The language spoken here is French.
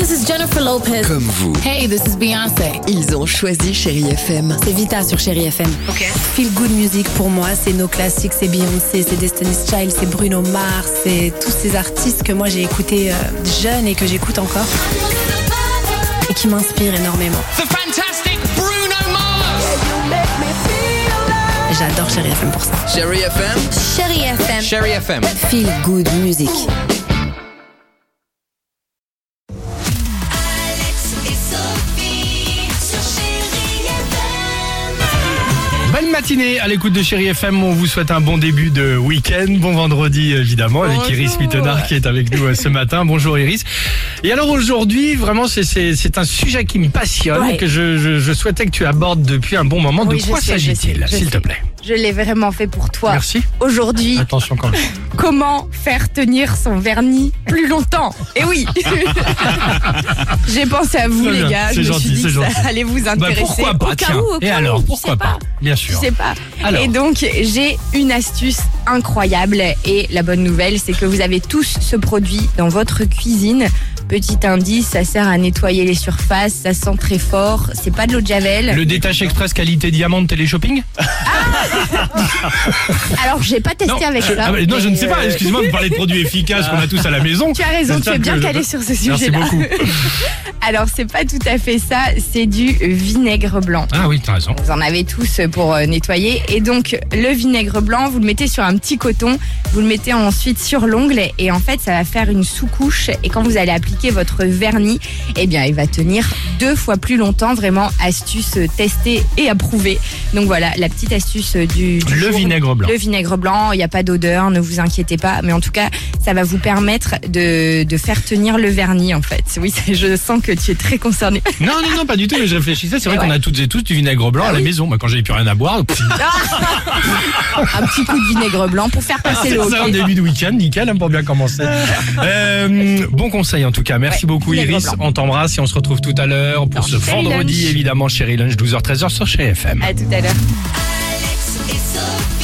this is Jennifer Lopez. Comme vous. Hey, this is Beyoncé. Ils ont choisi Chérie FM. C'est Vita sur Chérie FM. Ok. Feel Good Music pour moi, c'est nos classiques, c'est Beyoncé, c'est Destiny's Child, c'est Bruno Mars, c'est tous ces artistes que moi j'ai écoutés jeune et que j'écoute encore et qui m'inspirent énormément. The fantastic Bruno Mars. J'adore Chérie FM pour ça. Chérie FM. Chérie FM. Chérie FM. Feel Good Music. Belle matinée à l'écoute de Chérie FM, on vous souhaite un bon début de week-end, bon vendredi évidemment, avec Iris Mittenard qui est avec nous ce matin. Bonjour Iris. Et alors aujourd'hui, vraiment c'est un sujet qui me passionne et que je souhaitais que tu abordes depuis un bon moment. Oui, de quoi s'agit-il, s'il te plaît? Je l'ai vraiment fait pour toi. Merci. Aujourd'hui, Attention quand même. comment faire tenir son vernis plus longtemps? Et oui, j'ai pensé à vous Très les bien, gars, c'est je me gentil, suis dit c'est que gentil. ça allait vous Bah intéresser. pourquoi pas, Au cas tiens. où, au Et cas alors, où, pourquoi pas? Bien Je sûr. sais pas. Alors. Et donc, j'ai une astuce incroyable et la bonne nouvelle, c'est que vous avez tous ce produit dans votre cuisine. Petit indice, ça sert à nettoyer les surfaces, ça sent très fort, c'est pas de l'eau de Javel. Le détache express qualité diamant de Téléshopping? Alors, j'ai pas testé avec ça. Non, je ne mais, sais pas, excusez-moi, vous parlez de produits efficaces qu'on a tous à la maison. Tu as raison, tu es bien calé sur ce sujet-là. Merci beaucoup. Alors, c'est pas tout à fait ça, c'est du vinaigre blanc. Ah oui, t'as raison. Vous en avez tous pour nettoyer. Et donc, le vinaigre blanc, vous le mettez sur un petit coton, vous le mettez ensuite sur l'ongle et en fait, ça va faire une sous-couche. Et quand vous allez appliquer votre vernis, eh bien, il va tenir 2 fois plus longtemps. Vraiment, astuce testée et approuvée. Donc voilà, la petite astuce du Le jour. vinaigre blanc. Le vinaigre blanc, il n'y a pas d'odeur, ne vous inquiétez pas. Mais en tout cas, ça va vous permettre de faire tenir le vernis, en fait. Oui, je sens que tu es très concerné. Non, pas du tout, mais je réfléchissais. C'est vrai qu'on a toutes et tous du vinaigre blanc à la maison. Moi, quand j'avais plus rien à boire, Un petit coup de vinaigre blanc pour faire passer c'est le ça, un hockey. début de week-end, nickel, hein, pour bien commencer. Bon conseil en tout cas. Merci beaucoup vinaigre Iris. blanc. On t'embrasse et on se retrouve tout à l'heure pour ce Chérie vendredi, Lunch. évidemment, Chérie Lunch, 12h-13h sur Chérie FM. À tout à l'heure. Alex et Sophie.